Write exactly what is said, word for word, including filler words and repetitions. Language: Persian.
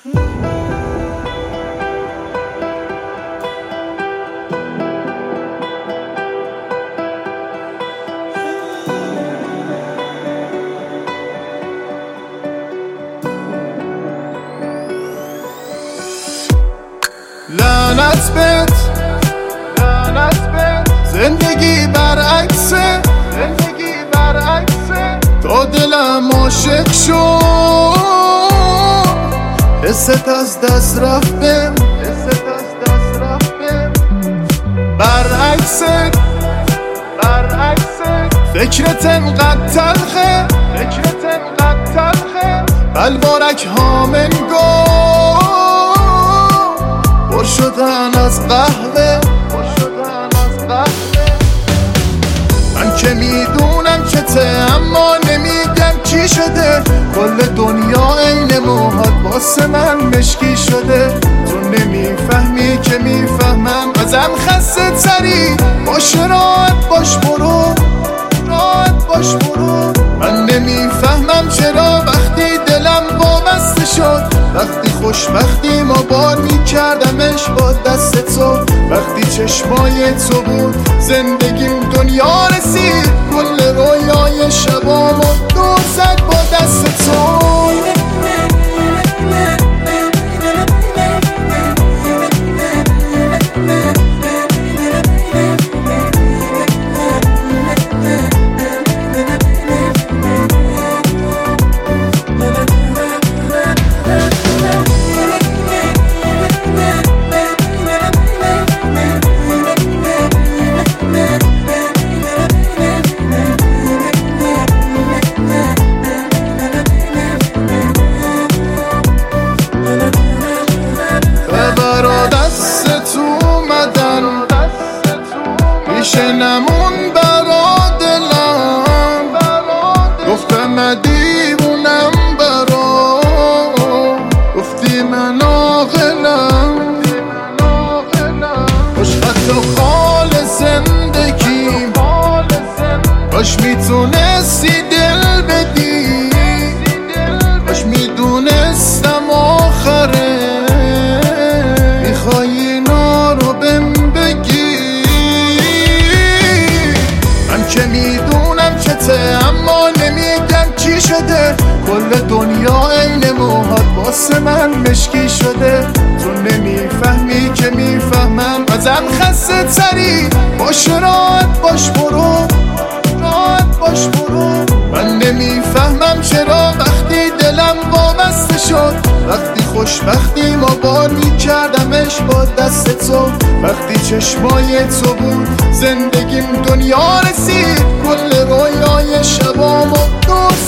لعنت بهت، لعنت بهت، زندگی برعکسه، زندگی برعکسه، تا دلم عاشق شد، حست از دست رفته، حست از دست رفته، برعکسه، برعکسه، فکرت انقدر تلخه، فکرت انقدر تلخه، بلبارک هامن گفت پر شدن از قهوه، پر شدن از قهوه. من که میدونم که ته اما نمیگم چی شده، کل دنیا عین موهات واسه من مشکی شده، تو نمیفهمی که میفهمم، ازم خسته تری، باش راحت باش برو، راحت باش برو. من نمیفهمم چرا وقتی دلم وابسته شد، وقتی خوشبختی ما بار میکردمش با دست تو، وقتی چشمای تو بود زندگیم دنیا رسید، کل رویای شبامو دور زد با دست تو. نمون برا دلم، گفتم دیوونم برا، گفتی من عاقلم، خوش خط و خال زندگیم، کاش میتونستی دل بدی، کاش میدونستم آخره میخوای اینا رو بهم بگی. که میدونم که ته اما نمیگم چی شده، کل دنیا عین موهات واسه من مشکی شده، تو نمیفهمی که میفهمم، ازم خسته تری، باش راحت باش برو، راحت باش برو. من نمیفهمم چرا وقتی دلم وابسته شد، وقتی خوشبختی ما بار میکردمش با دست تو، وقتی چشمای تو بود زندگیم دنیا رسید، کل رویای شبامو دور